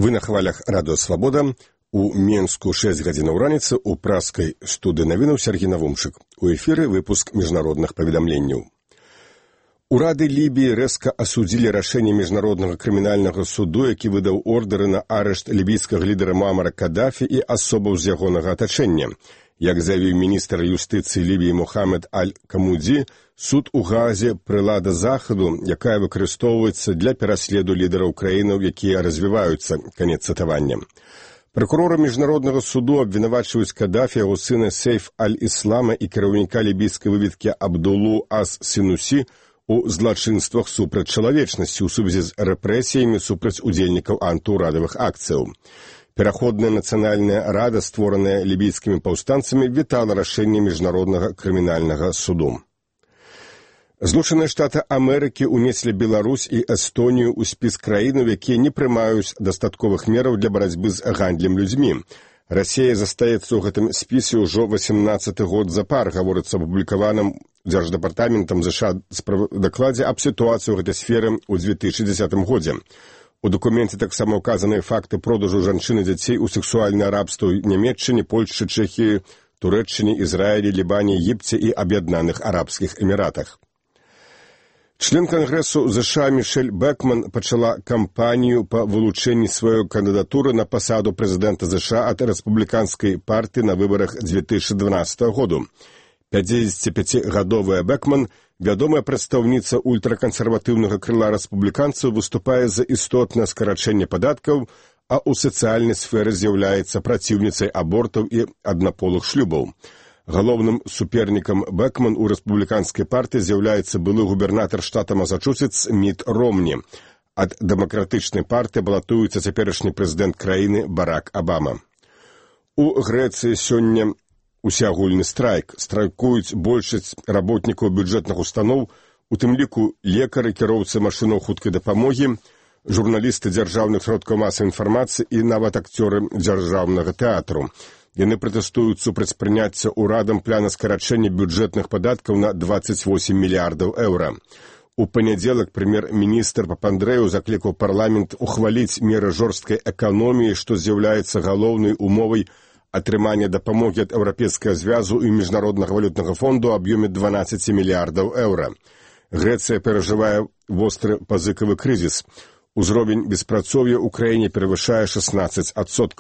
Вы на хвалях радыё «Свабода». У Менску 6 гадзінаў раніцы у праскай студыі навінаў Сергей Навумчык. У эфіры выпуск міжнародных паведамленняў. Урады Лібіі рэзка асудзілі рашэнне міжнароднага крымінальнага суду, які выдаў ордары на арышт лібійскага лідара Муамара Кадафі і асобаў з ягонага атачэння. Як заявіў міністр юстыцыі Лібіі Мухаммед Аль-Камудзі, суд у Газе прылада захаду, якая выкарыстоўваецца для пераследу лідараў краінаў, якія развіваюцца. Канец цытавання. Пракурора міжнароднага суду абвінавачваюць Кадафі, яго сына Сейф Аль-Іслама і кіраўніка лібійскай выведкі Абдулу Ас-Сінусі у злачынствах супраць чалавечнасці ў сувязі з рэпрэсіямі супраць удзельнікаў антыўрадавых акцыяў. Пераходная нацыянальная рада, створаная лібійскімі паўстанцамі, вітала рашэнне міжнароднага крымінальнага суду. Злучаныя Штаты Амерыкі ўнеслі Беларусь і Эстонію ў спіс краінаў, якія не прымаюць дастатковых мераў для барацьбы з гандлем людзьмі. Расія застаецца ў гэтым спісе ўжо 18-й год запар, гаворыцца апублікаваным Дзярждэпартаментам ЗША дакладзе аб сітуацыі ў гэтай сферы ў 2010 годзе. У дакуменце таксама указаныя факты продажу жанчын і дзяцей у сексуальнае рабства ў Нямецчыне, Польшчы, Чэхіі, Турэччыне, Ізраілі, Лібане, Егіпце і Аб'яднаных Арабскіх Эміратах. Член Кангрэсу ЗША Мішэль Бэкман пачала кампанію па вылучэнні сваёй кандыдатуры на пасаду прэзідэнта ЗША ад рэспубліканскай партыі на выбарах 2012 году. 55-гадовая Бэкман, вядомая прадстаўніца ультракансерватыўнага крыла рэспубліканцаў, выступае за істотнае скарачэнне падаткаў, а ў сацыяльнай сферы з'яўляецца праціўніцай абортаў і аднаполых шлюбаў. Галоўным супернікам Бэкман у рэспубліканскай партыі з'яўляецца былы губернатар штата Масачусетс Міт Ромні. Ад дэмакратычнай партыі балатуецца цяперашні прэзідэнт краіны Барак Абама. У Грэцыі сёння усеагульны страйк. Страйкуюць большасць работнікаў бюджэтных устаноў, у тым ліку лекары, кіроўцы машынаў хуткай дапамогі, журналісты дзяржаўных сродкаў масавай інфармацыі і нават акцёры дзяржаўнага тэатру. Яны пратэстуюць супраць прыняцця ўрадам плана скарачэння бюджэтных падаткаў на 28 мільярдаў еўра. У панядзелак прэм'ер-міністр Папандрэў заклікаў парламент ухваліць меры жорсткай эканоміі, што з'яўляецца галоўнай умовай атрымання дапамогі ад Еўрапейскага звязу і Міжнароднага валютнага фонду ў аб'ёме 12 мільярдаў еўра. Грэцыя перажывае востры пазыкавы крызіс. Узровень беспрацоўя ў краіне перавышае 16%.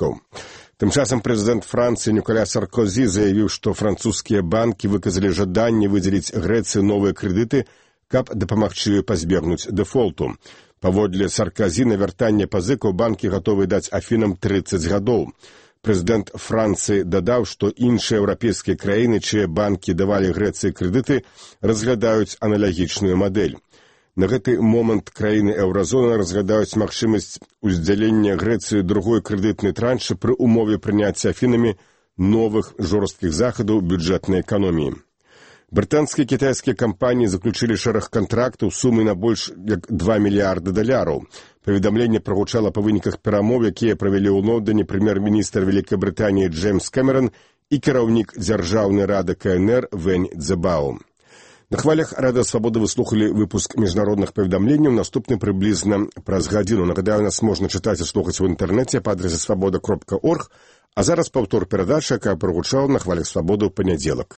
Тым часам прэзідэнт Францыі Ніколя Саркозі заявіў, што французскія банкі выказалі жаданне выдзеліць Грэцыі новыя крэдыты, каб дапамагчы пазбегнуць дэфолту. Паводле Саркозі на вяртанне пазыкаў банкі гатовы даць Афінам 30 гадоў. Прэзідэнт Францыі дадаў, што іншыя еўрапейскія краіны, чые банкі давалі Грэцыі крэдыты, разглядаюць аналагічную мадэль. На гэты момант краіны еўразоны разглядаюць магчымасць уздзялення Грэцыі другой крэдытнай траншы пры умове прыняцця Афінамі новых жорсткіх захадаў бюджэтнай эканоміі. Брытанскія і кітайскія кампаніі заключылі шэраг кантрактаў сумай на больш як 2 мільярды даляраў. Паведамленне прагучала па выніках перамоў, якія правялі ў Лондоне прэм'ер-міністр Вялікай Брытаніі Джеймс Кэмерон і кіраўнік дзяржаўнай рады КНР Вэнь Цзэбао. На хвалях радыё «Свабода» вы слухалі выпуск міжнародных паведамленняў, наступны прыблізна праз гадзіну. Нагадаю, нас можна чытаць і слухаць у інтэрнэце па адрасе свабода.орг, а зараз паўтор перадачы, якая прагучала на хвалях «Свабоды» ў панядзелак.